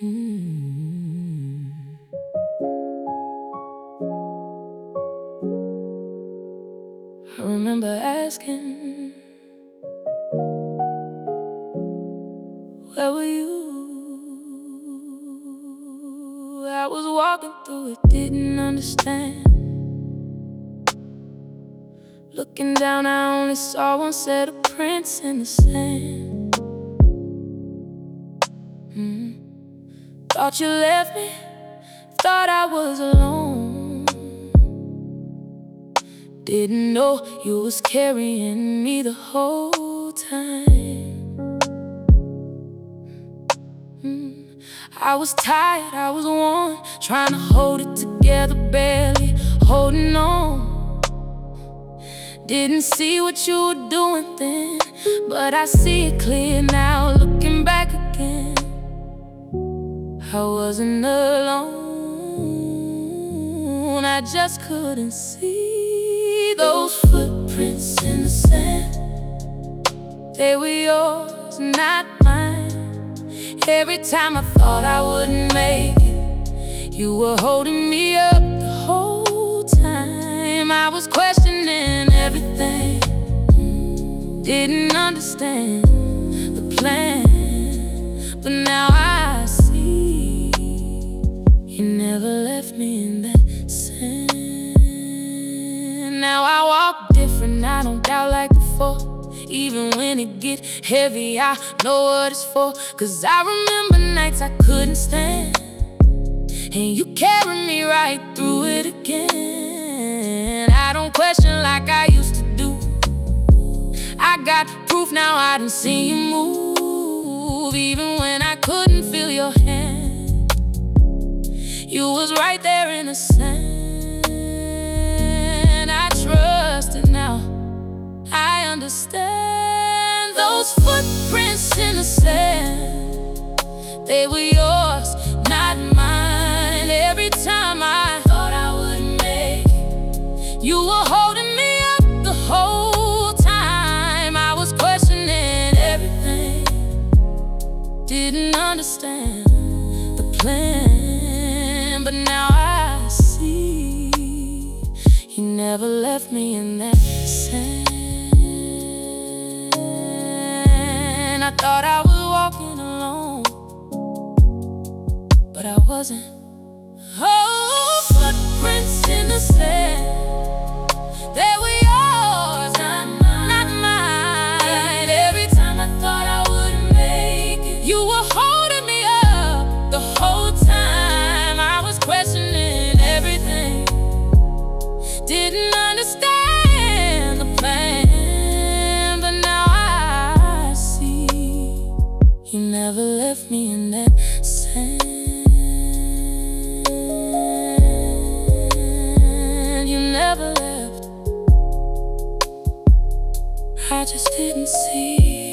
Mm. I remember asking, where were you? I was walking through it, didn't understand. Looking down, I only saw one set of prints in the sand. Thought you left me, thought I was alone. Didn't know you was carrying me the whole time. I was tired, I was worn, trying to hold it together, barely holding on. Didn't see what you were doing then, but I see it clear now, looking back again. I wasn't alone, I just couldn't see those footprints in the sand. They were yours, not mine. Every time I thought I wouldn't make it, you were holding me up the whole time. I was questioning everything, didn't understand the plan, but now I see you never left me in that sand. Now I walk different, I don't doubt like before. Even when it get heavy, I know what it's for. 'Cause I remember nights I couldn't stand, and you carried me right through it again. I don't question like I used to do. I got proof now, I done seen you move. Even when I couldn't feel your hand, you was right there in the sand. I trust it now, I understand. Those footprints in the sand, they were yours, not mine. Every time I thought I wouldn't make it, you were holding me up the whole time. I was questioning everything, didn't understand the plan, but now I see you never left me in that sand. I thought I was walking alone, but I wasn't. Oh, footprints in the sand, they were yours, not mine. Every time I thought I wouldn't make it, you were holding me up the whole time. I was questioning everything, didn't understand the plan, but now I see you never left me in that sand. You never left, I just didn't see.